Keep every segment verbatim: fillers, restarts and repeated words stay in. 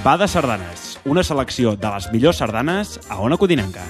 Va de sardanes, una selecció de les millors sardanes a Ona Codinenca.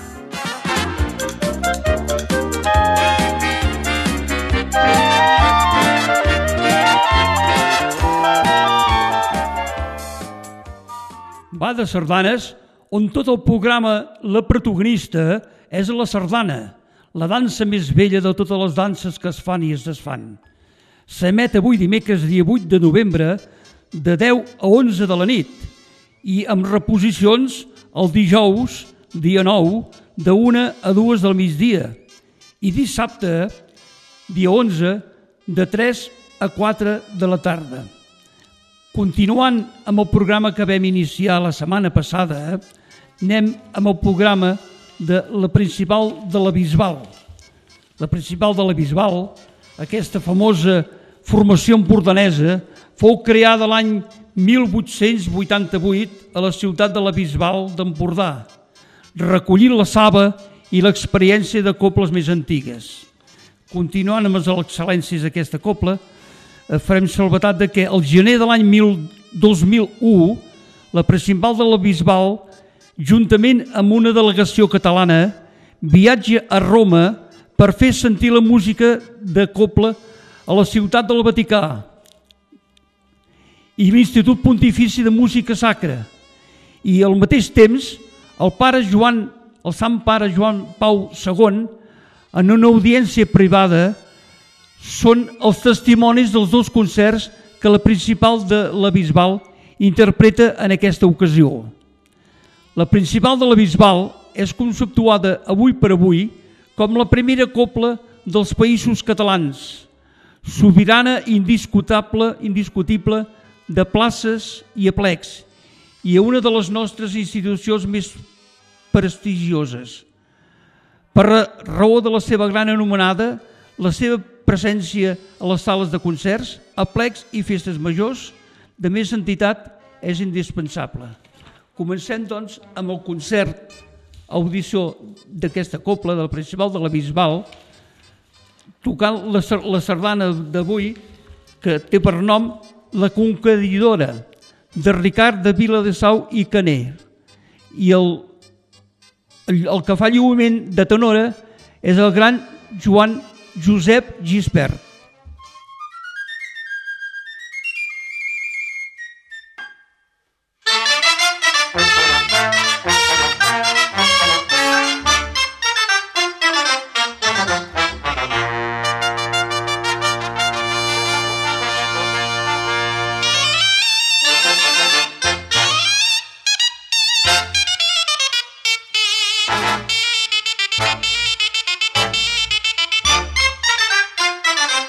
Va de sardanes, on tot el programa, la protagonista, és la sardana, la dansa més vella de totes les danses que es fan i es desfan. S'emet avui dimecres dia vuit de novembre de deu a onze de la nit i amb reposicions el dijous, dia nou, de una a dues del migdia i dissabte, dia onze, de tres a quatre de la tarda. Continuant amb el programa que vam iniciar la setmana passada, anem amb el programa de la Principal de la Bisbal. La Principal de la Bisbal, aquesta famosa formació empordanesa, fou creada l'any mil vuit-cents vuitanta-vuit a la ciutat de la Bisbal d'Empordà, recollint la saba i l'experiència de cobles més antigues. Continuant amb les excel·lències d'aquesta cobla, farem salvetat de que el gener de l'any dos mil u, la Principal de la Bisbal, juntament amb una delegació catalana, viatja a Roma per fer sentir la música de cobla a la ciutat del Vaticà i l'Institut Pontifici de Música Sacra. I al mateix temps, el pare Joan, el sant pare Joan Pau segon, en una audiència privada, són els testimonis dels dos concerts que la Principal de la Bisbal interpreta en aquesta ocasió. La Principal de la Bisbal és conceptuada avui per avui com la primera cobla dels Països Catalans, sobirana indiscutible, indiscutible de places i aplecs i una de les nostres institucions més prestigioses. Per raó de la seva gran anomenada, la seva presència a les sales de concerts, aplecs i festes majors de més entitat és indispensable. Comencem, doncs, amb el concert audició d'aquesta cobla de la Principal de la Bisbal, tocant la, la sardana d'avui, que té per nom La Conqueridora, de Ricard de Viladesau i Caner. I el, el, el que fa lluïment de tenora és el gran Joan Josep Gispert. Thank you.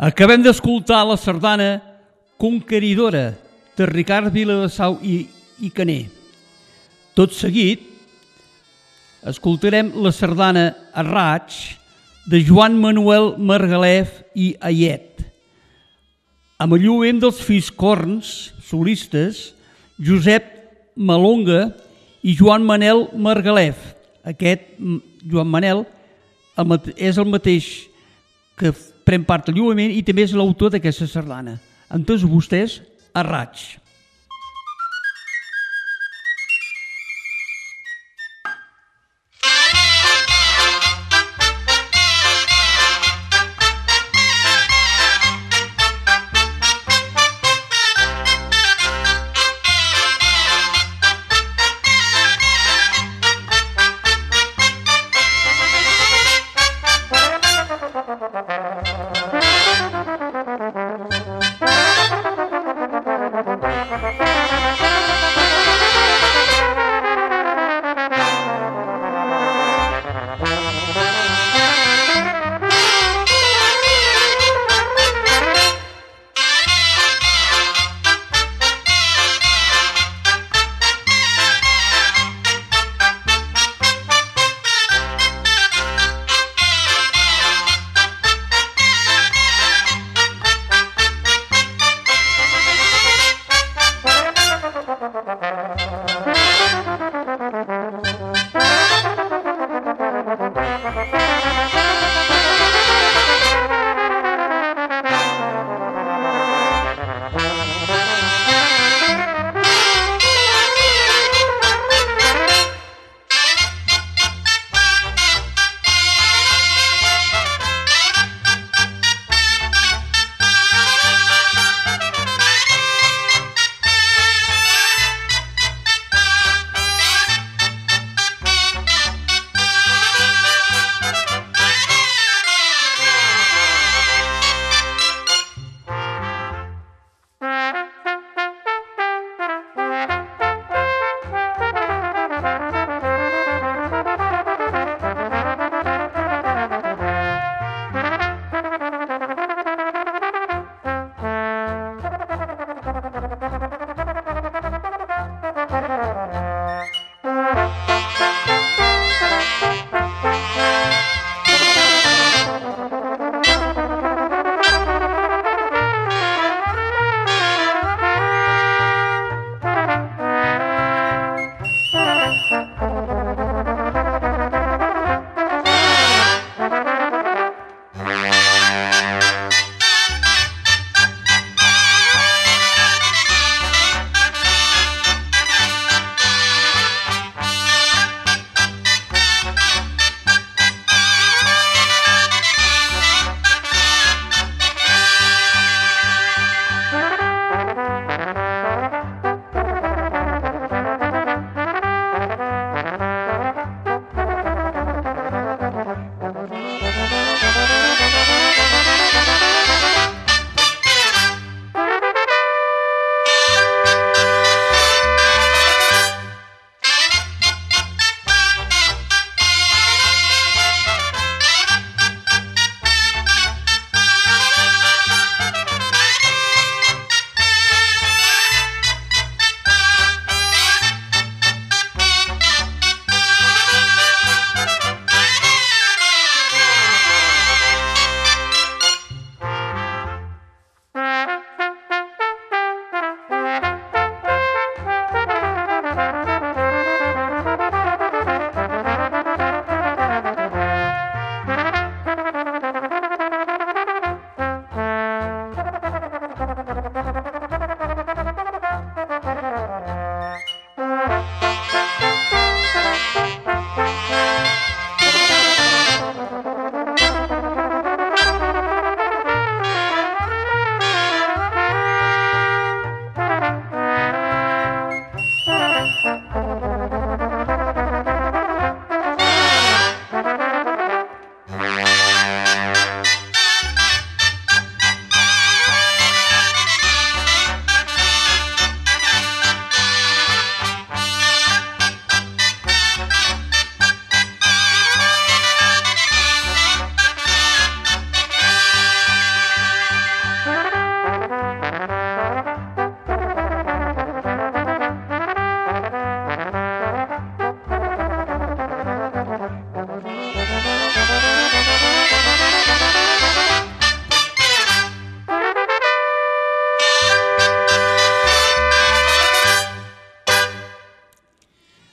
Acabem d'escoltar la sardana Conqueridora de Ricard Viladasau i, i Caner. Tot seguit escoltarem la sardana A Raig de Joan Manuel Margalef i Ayet, amb el lluent dels fills corns solistes Josep Malonga i Joan Manel Margalef. Aquest Joan Manel és el mateix que pren part al lluament i també és l'autor d'aquesta sardana. Amb tots vostès, A Raig.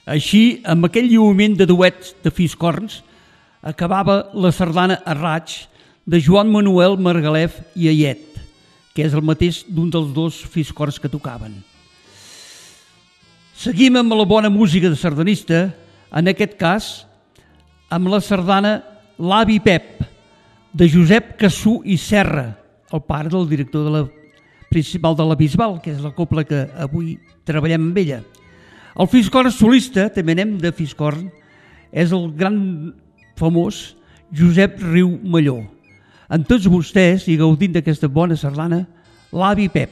Així, amb aquell lluïment de duets de fiscorns, acabava la sardana a raig de Joan Manuel Margalef i Ayet, que és el mateix d'un dels dos fiscorns que tocaven. Seguim amb la bona música de sardanista, en aquest cas amb la sardana L'Avi Pep, de Josep Cassú i Serra, el pare del director de la principal de la Bisbal, que és la cobla que avui treballem amb ella. El fiscorn solista, també anem de fiscorn, és el gran famós Josep Riu Malló. Amb tots vostès, i gaudint d'aquesta bona sardana, L'Avi Pep.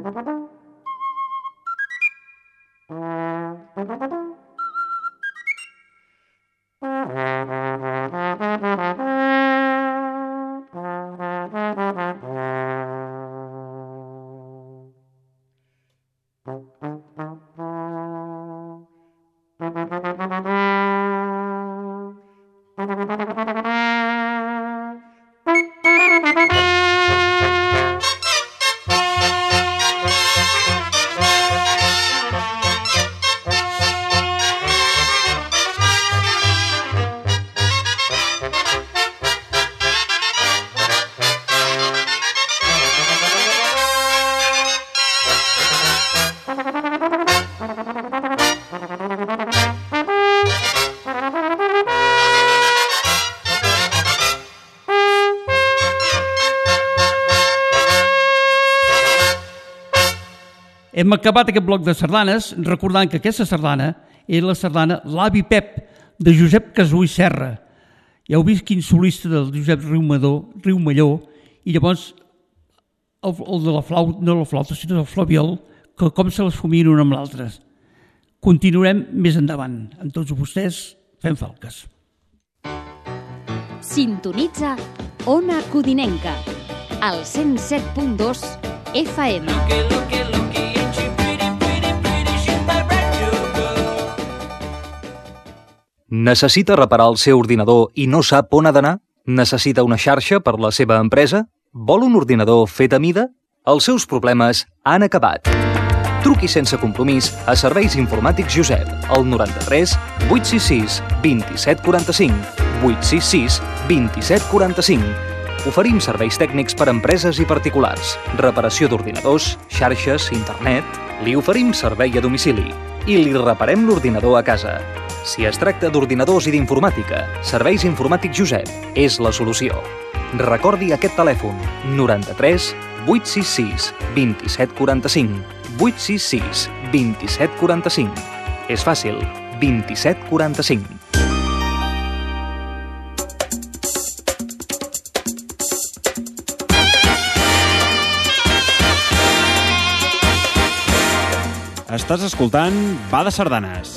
Hem acabat aquest bloc de sardanes recordant que aquesta sardana és la sardana L'Avi Pep, de Josep Casull Serra. Ja heu vist quin solista del Josep Riumelló, i llavors el, el de la flauta, no la flauta, sinó el flabiol, que com se les fumien un amb l'altre. Continuarem més endavant. Amb tots vostès fem falques. Sintonitza Ona Codinenca, al cent set punt dos F M. Necessita reparar el seu ordinador i no sap on ha d'anar? Necessita una xarxa per la seva empresa? Vol un ordinador fet a mida? Els seus problemes han acabat. Truqui sense compromís a Serveis Informàtics Josep, al noranta-tres vuit sis sis vint set quaranta-cinc, vuit sis sis vint set quaranta-cinc. Oferim serveis tècnics per a empreses i particulars, reparació d'ordinadors, xarxes, internet. Li oferim servei a domicili i li reparem l'ordinador a casa. Si es tracta d'ordinadors i d'informàtica, Serveis Informàtics Josep és la solució. Recordi aquest telèfon: noranta-tres vuit sis sis vint set quaranta-cinc, vuit sis sis vint set quaranta-cinc. És fàcil, vint set quaranta-cinc. Estàs escoltant Va de Sardanes.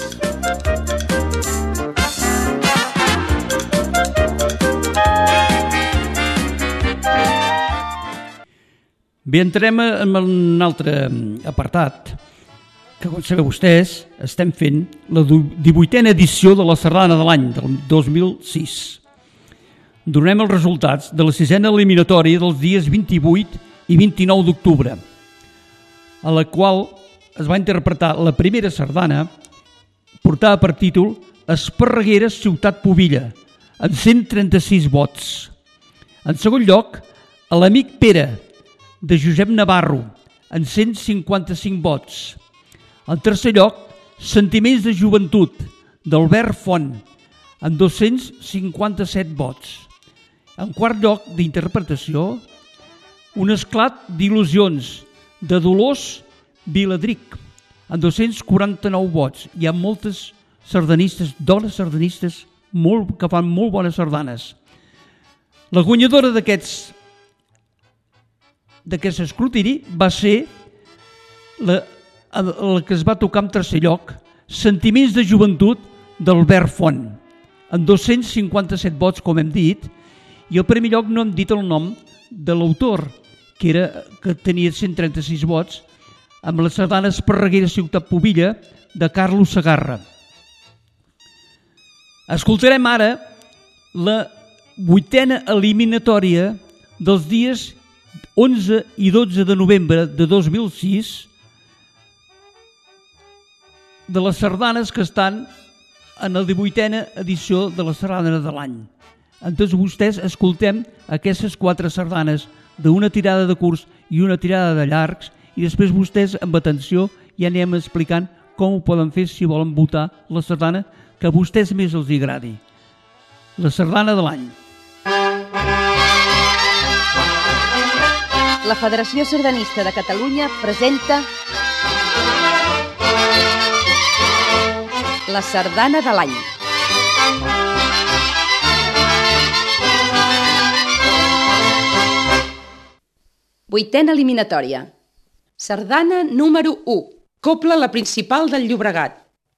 Bé, entrem en un altre apartat, que com sabeu vostès, estem fent la divuitena edició de la sardana de l'any, del dos mil sis. Donem els resultats de la sisena eliminatòria dels dies vint-i-vuit i vint-i-nou d'octubre, a la qual es va interpretar la primera sardana, portada per títol Esparreguera, Ciutat Pubilla, amb cent trenta-sis vots. En segon lloc, a l'Amic Pere, de Josep Navarro, amb cent cinquanta-cinc vots. En tercer lloc, Sentiments de Joventut, d'Albert Font, amb dos-cents cinquanta-set vots. En quart lloc d'interpretació, Un esclat d'il·lusions, de Dolors Viladric, amb dos-cents quaranta-nou vots. Hi ha moltes sardanistes, dones sardanistes, molt, que fan molt bones sardanes. La guanyadora d'aquests d'aquest escrutini va ser la, la que es va tocar en tercer lloc, Sentiments de Joventut, d'Albert Font, amb dos-cents cinquanta-set vots, com hem dit, i al primer lloc no hem dit el nom de l'autor, que, era, que tenia cent trenta-sis vots, amb la sardana Esparreguera, Ciutat Pubilla, de Carlos Segarra. Escoltarem ara la vuitena eliminatòria dels dies onze i dotze de novembre de dos mil sis, de les sardanes que estan en la divuitena edició de la sardana de l'any. Entonces vostès escoltem aquestes quatre sardanes d'una tirada de curts i una tirada de llargs, i després vostès, amb atenció, ja anem explicant com ho poden fer si volen votar la sardana que a vostès més els agradi. La sardana de l'any. La Federació Sardanista de Catalunya presenta la sardana de l'any. Vuitena eliminatòria. Sardana número u. Cobla la principal del Llobregat.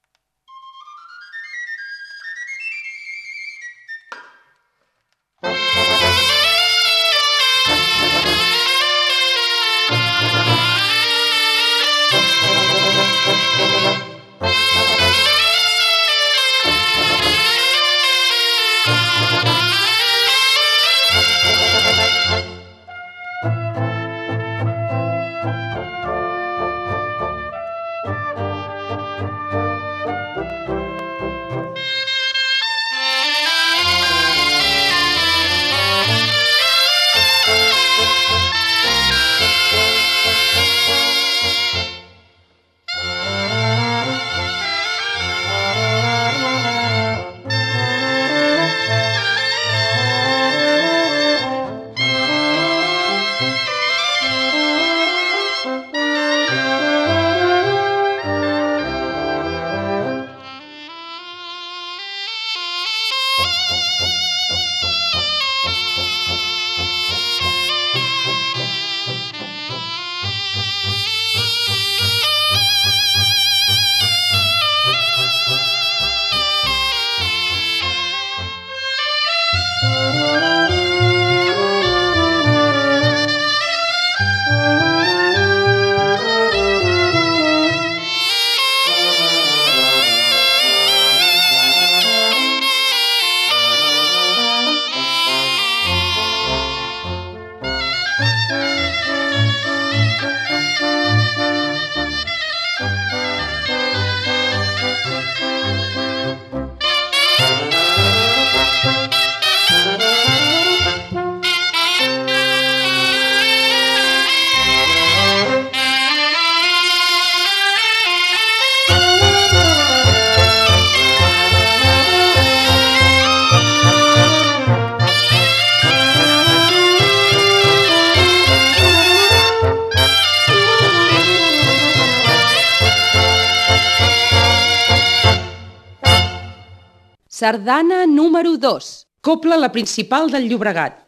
Sardana número dos. Cobla la principal del Llobregat.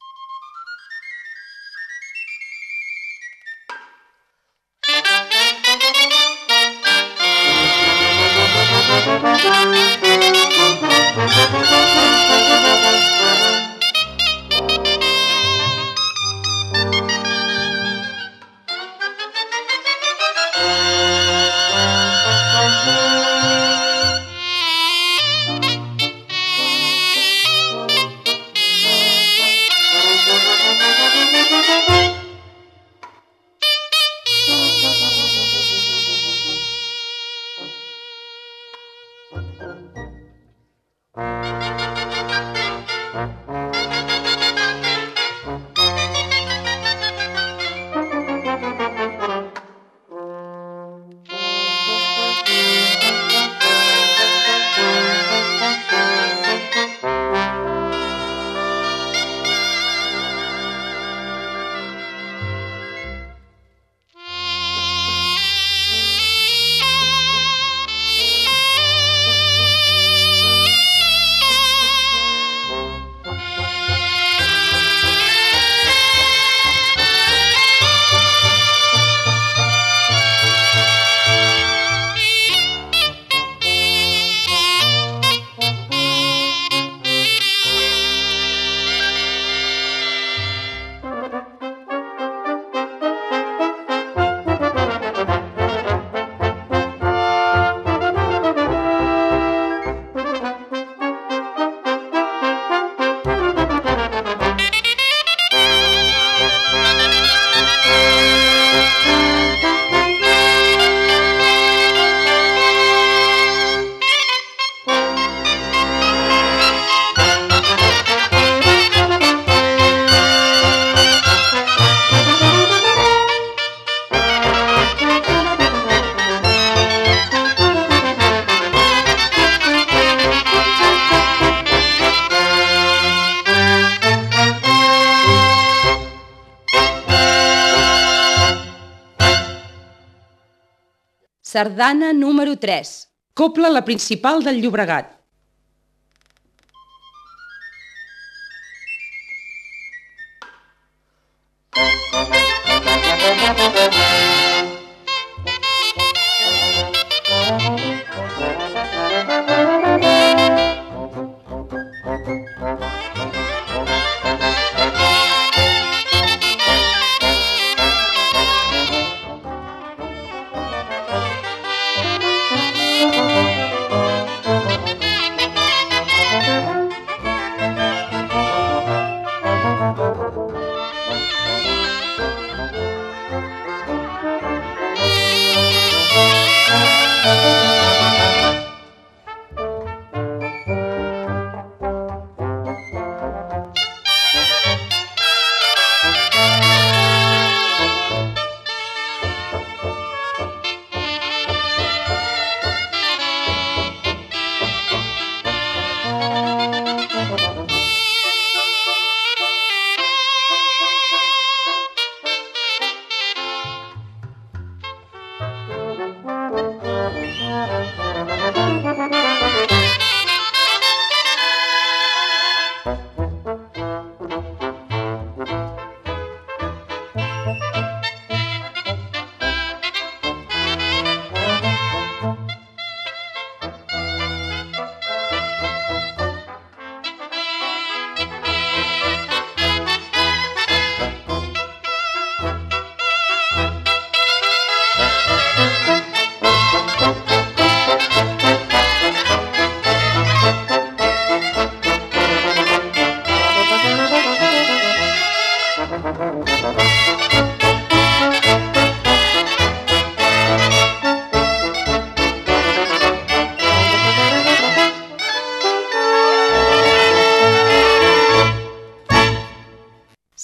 Sardana número tres. Cobla la principal del Llobregat.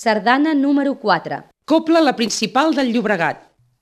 Sardana número quatre. Cobla la principal del Llobregat.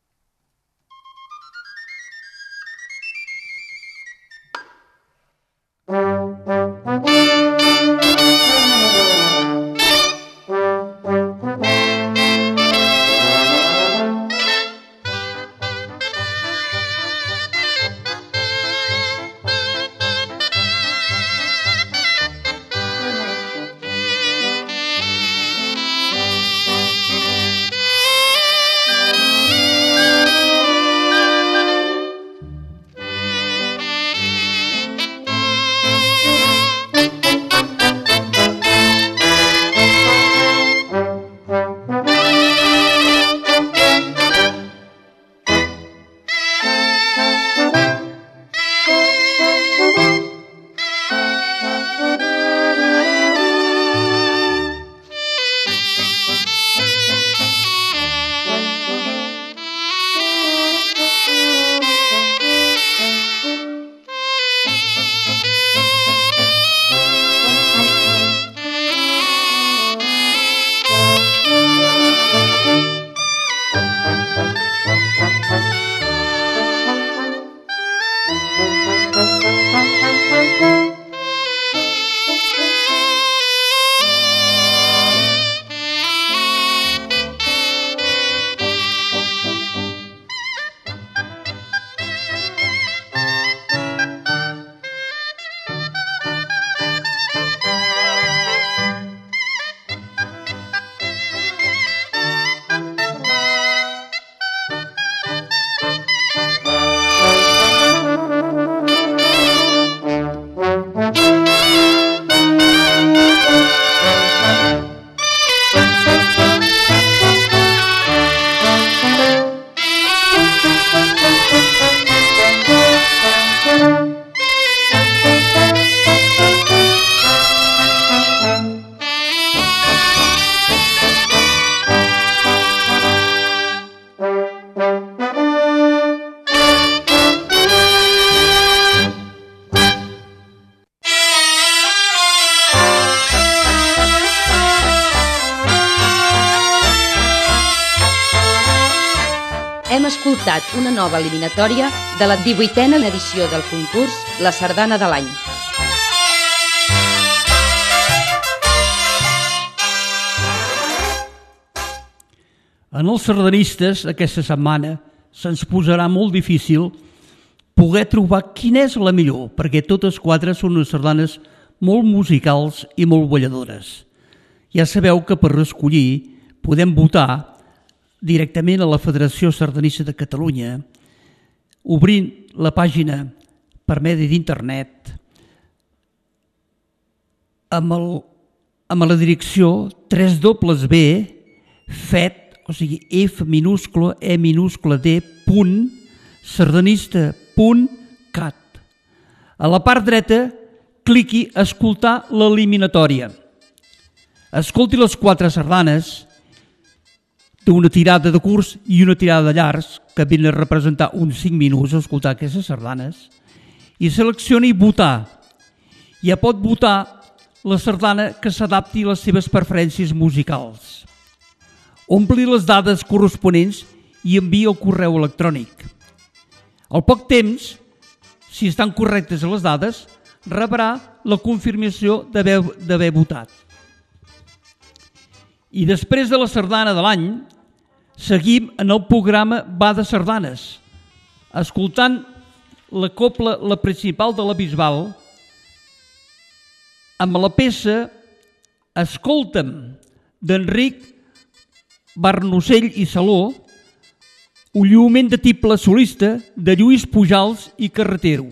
Hem escoltat una nova eliminatòria de la divuitena edició del concurs La Sardana de l'Any. En els sardanistes, aquesta setmana, se'ns posarà molt difícil poder trobar quina és la millor, perquè totes quatre són unes sardanes molt musicals i molt balladores. Ja sabeu que per escollir podem votar directament a la Federació Sardanista de Catalunya, obrint la pàgina per medi d'internet amb, el, amb la direcció tres dobles ve fet, o sigui, f minúscula, e minúscula, d, punt, sardanista punt cat. A la part dreta, cliqui a escoltar l'eliminatòria. Escolti les quatre sardanes d'una tirada de curs i una tirada de llargs, que venen a representar uns cinc minuts a escoltar aquestes sardanes, i seleccioni votar. Ja pot votar la sardana que s'adapti a les seves preferències musicals. Ompli les dades corresponents i envia el correu electrònic. Al poc temps, si estan correctes les dades, rebrà la confirmació d'haver votat. I després de la sardana de l'any, seguim en el programa Va de Sardanes, escoltant la cobla, la principal de la Bisbal, amb la peça Escolta'm, d'Enric Barnosell i Saló, un lluïment de tiple solista de Lluís Pujals i Carretero.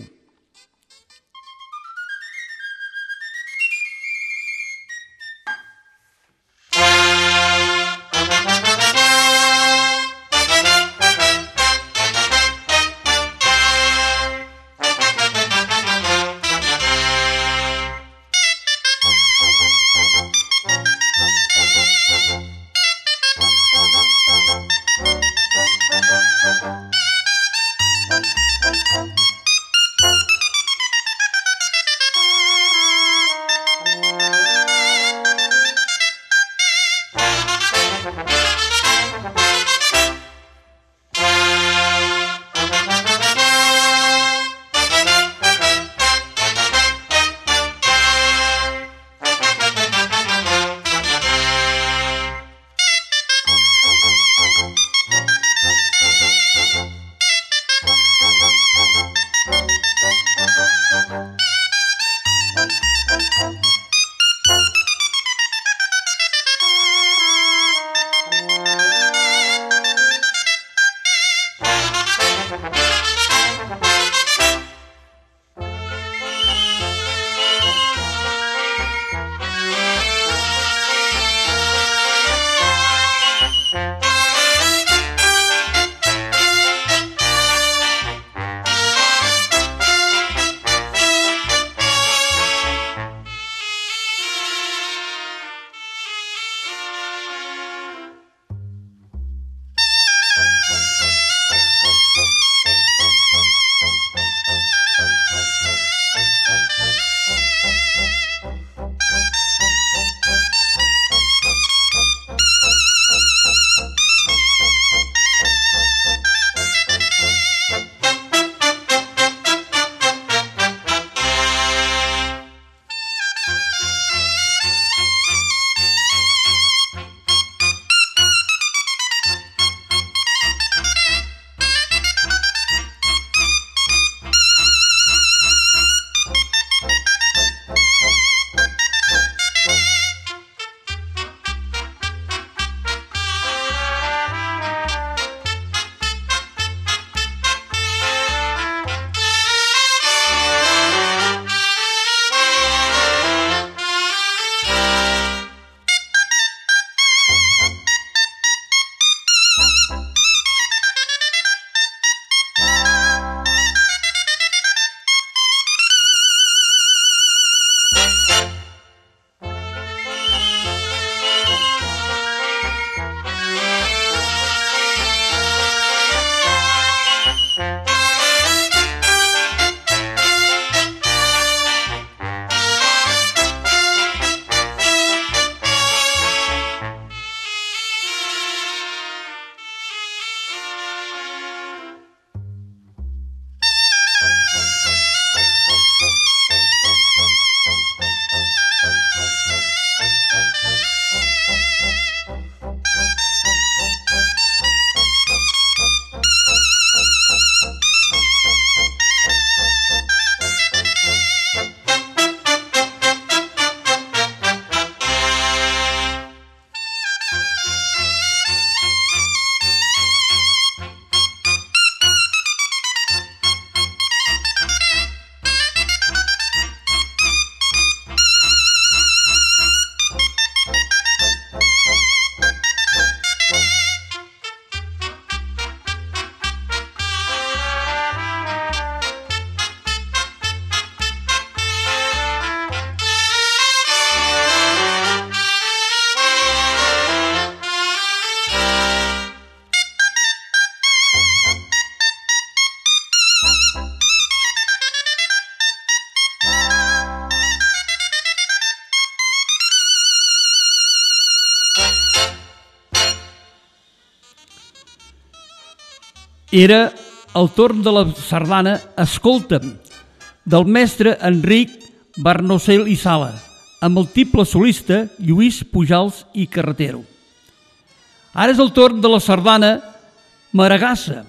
Era el torn de la sardana Escolta'm, del mestre Enric Barnosell i Sala, amb el tiple solista Lluís Pujals i Carretero. Ara és el torn de la sardana Maragassa,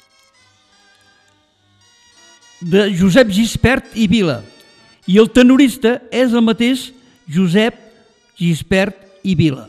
de Josep Gispert i Vila, i el tenorista és el mateix Josep Gispert i Vila.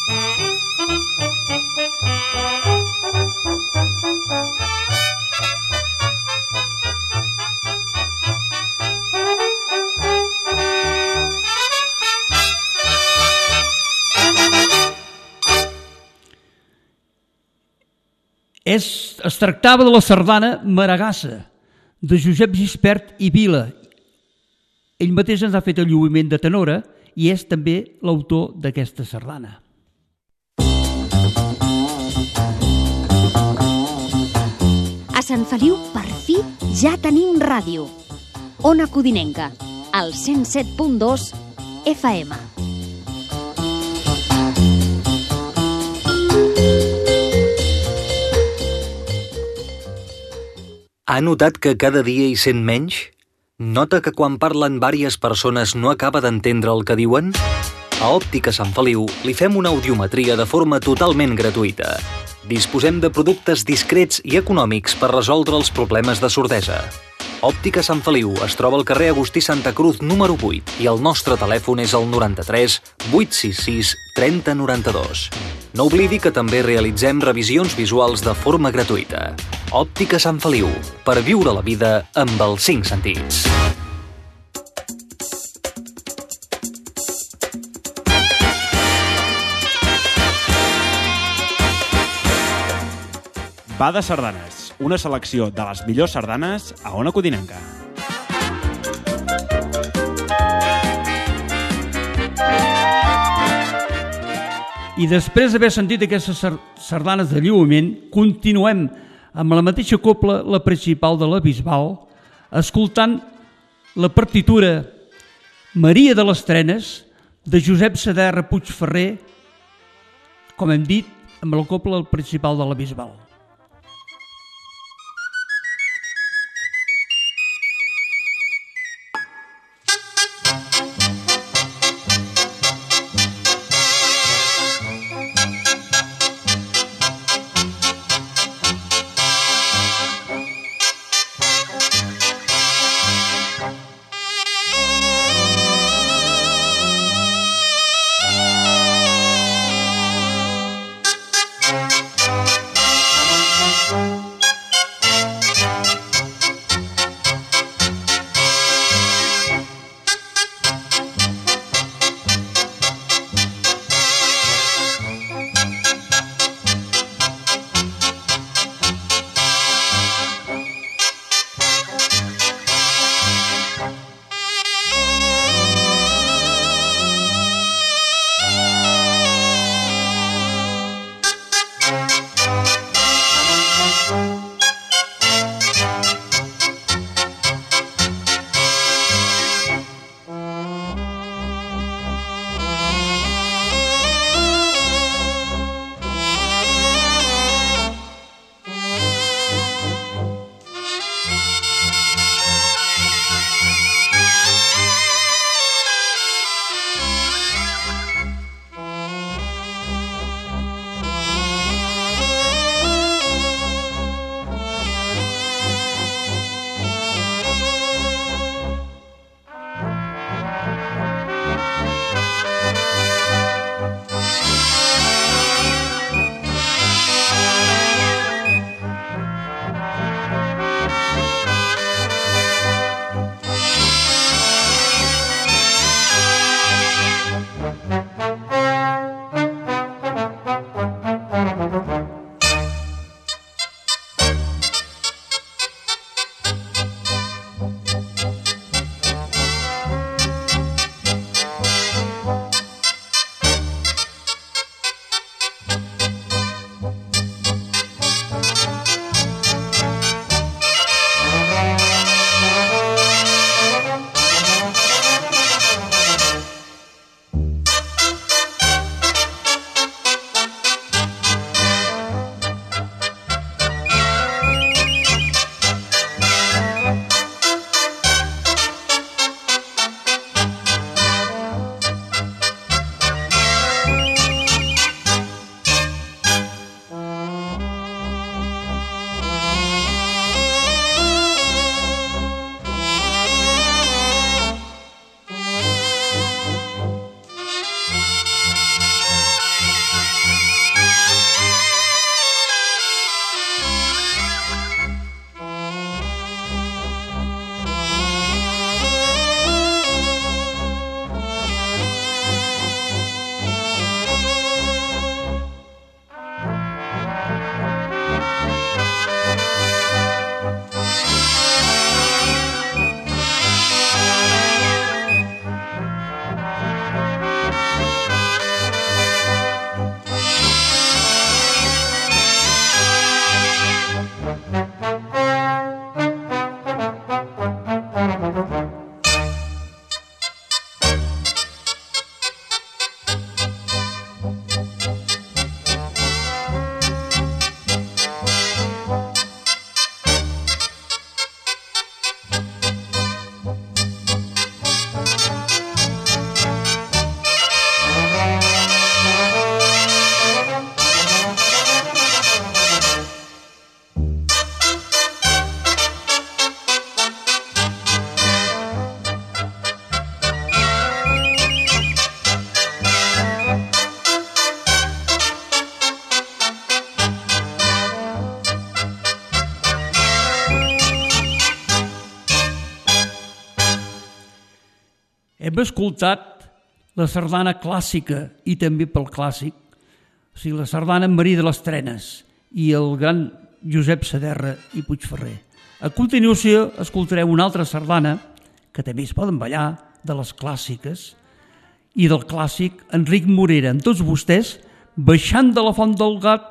És, es tractava de la sardana Maragassa, de Josep Gispert i Vila. Ell mateix ens ha fet el lluïment de tenora i és també l'autor d'aquesta sardana. A Sant Feliu, per fi, ja tenim ràdio. Ona Codinenca, al cent set punt dos F M. Ha notat que cada dia hi sent menys? Nota que quan parlen vàries persones no acaba d'entendre el que diuen? A Òptica Sant Feliu li fem una audiometria de forma totalment gratuïta. Disposem de productes discrets i econòmics per resoldre els problemes de sordesa. Òptica Sant Feliu es troba al carrer Agustí Santa Cruz número vuit i el nostre telèfon és el noranta-tres vuit sis sis trenta noranta-dos. No oblidi que també realitzem revisions visuals de forma gratuïta. Òptica Sant Feliu, per viure la vida amb els cinc sentits. Va de sardanes, una selecció de les millors sardanes a Ona Codinenca. I després d'haver sentit aquestes sardanes de lluïment, continuem amb la mateixa copla, la principal de la Bisbal, escoltant la partitura Maria de les Trenes, de Josep Saderra Puigferrer, com hem dit, amb la copla principal de la Bisbal. Hem escoltat la sardana clàssica i també pel clàssic, o sigui, la sardana en Maria de les Trenes i el gran Josep Saderra i Puigferrer. A continuació escoltarem una altra sardana que també es poden ballar, de les clàssiques, i del clàssic Enric Morera, amb tots vostès, baixant de la Font del Gat.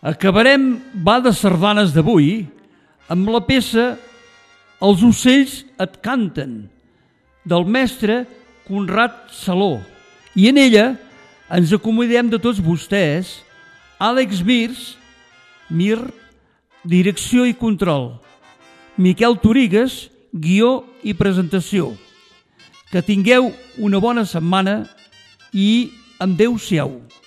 Acabarem Va de sardanes d'avui amb la peça Els ocells et canten, del mestre Conrad Saló. I en ella ens acomodem de tots vostès, Àlex Mirs, Mir, direcció i control, Miquel Torigues, guió i presentació. Que tingueu una bona setmana i adéu-siau.